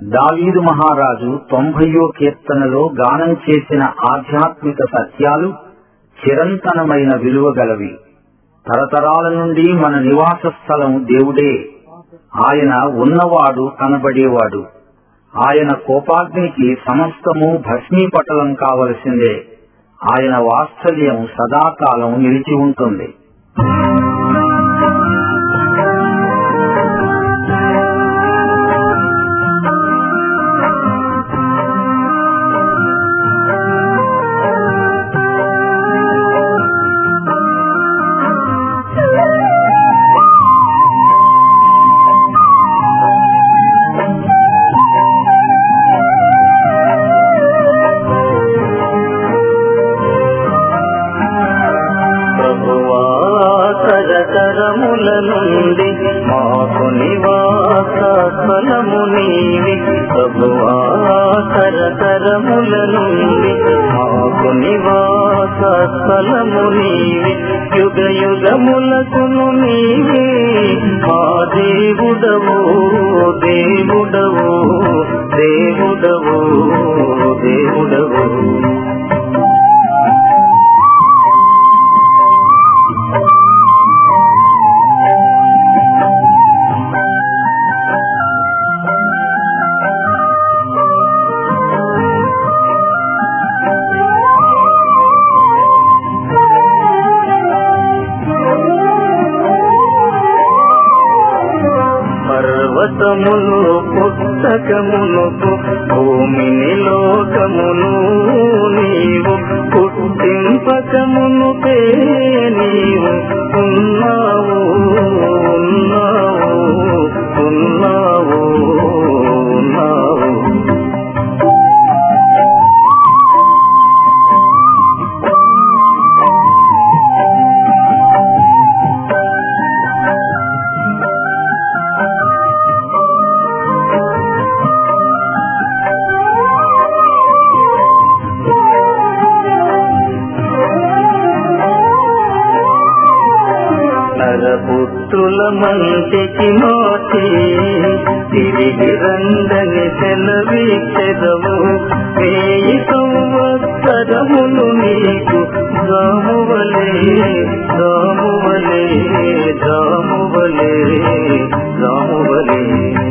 దావీదు మహారాజు 90వ కీర్తనలో గానం చేసిన ఆధ్యాత్మిక సత్యాలు చిరంతనమైన విలువ గలవి. తరతరాల నుండి మన నివాస స్థలం దేవుడే. ఆయన ఉన్నవాడు, కనబడేవాడు. ఆయన కోపాగ్నికి సమస్తము భస్మీపటలం కావలసిందే. ఆయన వాత్సల్యం సదాకాలం నిలిచి ఉంటుంది. తరతరముల నుండి మాకు నివాస స్థలము నీవి ప్రభువా, తరతరముల నుండి మాకు నివాస స్థలము నీవి, యుగ యుగములకును నీవే మా దేవుడవు, దేవుడవు, దేవుడవు, దేవుడవు. పర్వతములు పుస్తకములకు భూమిని లోకమును నీవు పుట్టింపకమునుపే నీవు ఉన్నావు, ఉన్నావు, ఉన్నావు, ఉన్నావు. పుత్రుల మంటికి మోచి తిరిగి రందని సెలవిచ్చెదవు, 1000 సంవత్సరములు నీకు జామువలే, జామువలే, జామువలే, జామువలే.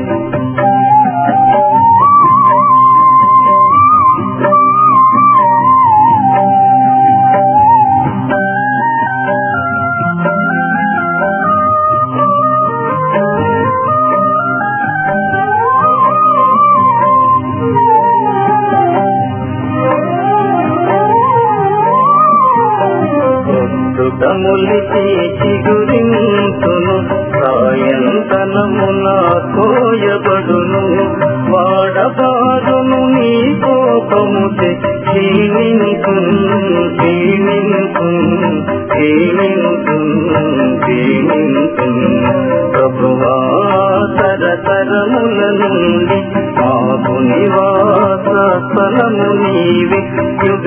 ములిచి చిగురింతును సాయంతనమున కోయబడును, వాడబారును నీ కోపముతే క్షీణించును, క్షీణించును, క్షీణించును, క్షీణించును. ప్రభువా, తరతరముల నుండి మాకు నివాస స్థలము నీవే, యుగ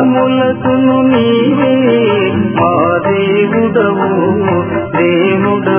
యుగములకును నీవే మా దేవుడవు, దేవుడవు.